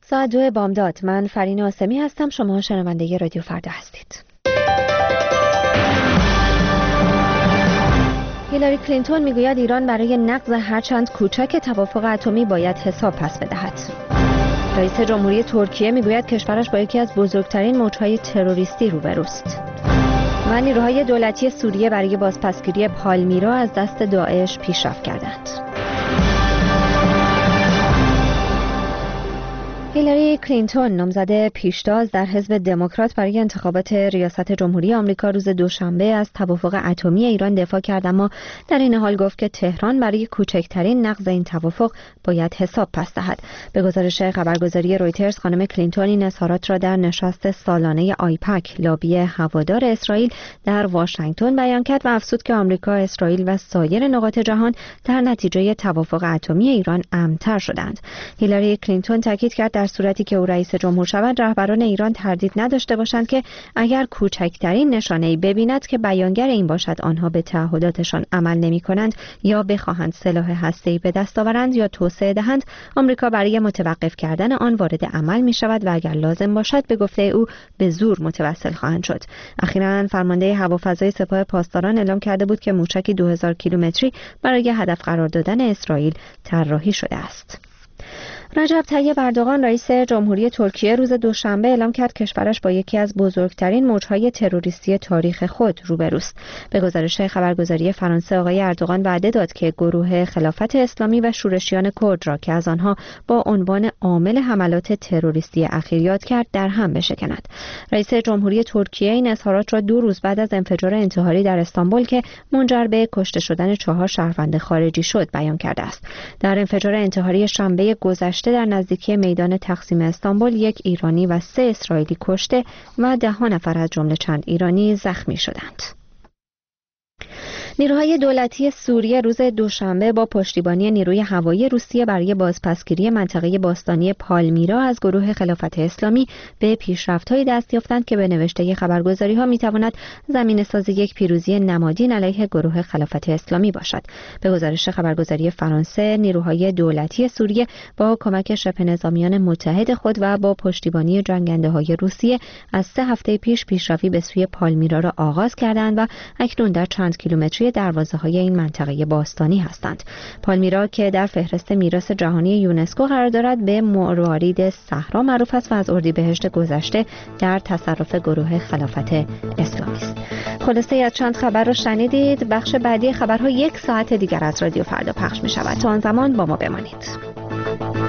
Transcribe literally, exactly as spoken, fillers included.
ساعت دو بامداد. من فرین آسمی هستم. شما شنونده رادیو فردا هستید. هیلاری کلینتون میگوید ایران برای نقض هرچند کوچک توافق اتمی باید حساب پس بدهد. رئیس جمهوری ترکیه میگوید کشورش با یکی از بزرگترین موج‌های تروریستی روبروست. و نیروهای دولتی سوریه برای بازپسگیری پالمیرا از دست داعش پیشرفت کردند. هیلاری کلینتون نامزد پیشتاز در حزب دموکرات برای انتخابات ریاست جمهوری آمریکا روز دوشنبه از توافق اتمی ایران دفاع کرد، اما در این حال گفت که تهران برای کوچکترین نقض این توافق باید حساب پس دهد. به گزارش خبرگزاری رویترز، خانم کلینتون این اظهارات را در نشست سالانه آیپک لابی هوادار اسرائیل در واشنگتن بیان کرد و افزود که آمریکا، اسرائیل و سایر نقاط جهان در نتیجه توافق اتمی ایران امن‌تر شدند. هیلاری کلینتون تاکید کرد در صورتی که او رئیس جمهور شود، رهبران ایران تردید نداشته باشند که اگر کوچکترین نشانه‌ای ببیند که بیانگر این باشد آنها به تعهداتشان عمل نمی‌کنند یا بخواهند سلاح هسته‌ای به دست آورند یا توسعه دهند، آمریکا برای متوقف کردن آن وارد عمل می‌شود و اگر لازم باشد به گفته او به زور متوسل خواهند شد. اخیراً فرمانده هوافضای سپاه پاسداران اعلام کرده بود که موشکی دو هزار کیلومتری برای هدف قرار دادن اسرائیل طراحی شده است. رجب طیب اردوغان رئیس جمهوری ترکیه روز دوشنبه اعلام کرد کشورش با یکی از بزرگترین موج‌های تروریستی تاریخ خود روبروست. به گزارش خبرگزاری فرانسه، آقای اردوغان وعده داد که گروه خلافت اسلامی و شورشیان کرد را که از آنها با عنوان عامل حملات تروریستی اخیر یاد کرد در هم بشکند. رئیس جمهوری ترکیه این اظهارات را دو روز بعد از انفجار انتحاری در استانبول که منجر به کشته شدن چهار شهروند خارجی شد بیان کرده است. در انفجار انتحاری شنبه گذشته در نزدیکی میدان تقسیم استانبول یک ایرانی و سه اسرائیلی کشته و ده نفر از جمله چند ایرانی زخمی شدند. نیروهای دولتی سوریه روز دوشنبه با پشتیبانی نیروی هوایی روسیه برای بازپسگیری منطقه باستانی پالمیرا از گروه خلافت اسلامی به پیشرفت‌های دست یافتند که به نوشته خبرگزاری‌ها می‌تواند زمینه‌سازی یک پیروزی نمادین علیه گروه خلافت اسلامی باشد. به گزارش خبرگزاری فرانسه، نیروهای دولتی سوریه با کمک شبه نظامیان متحد خود و با پشتیبانی جنگنده‌های روسیه از سه هفته پیش پیشروی به سوی پالمیرا را آغاز کردند و اکنون در چند کیلومتری دروازه‌های این منطقه باستانی هستند. پالمیرا که در فهرست میراث جهانی یونسکو قرار دارد به مروارید صحرا معروف است و از اردیبهشت گذشته در تصرف گروه خلافت اسلامی است. خلاصه از چند خبر رو شنیدید. بخش بعدی خبرها یک ساعت دیگر از رادیو فردا پخش می شود. تا آن زمان با ما بمانید.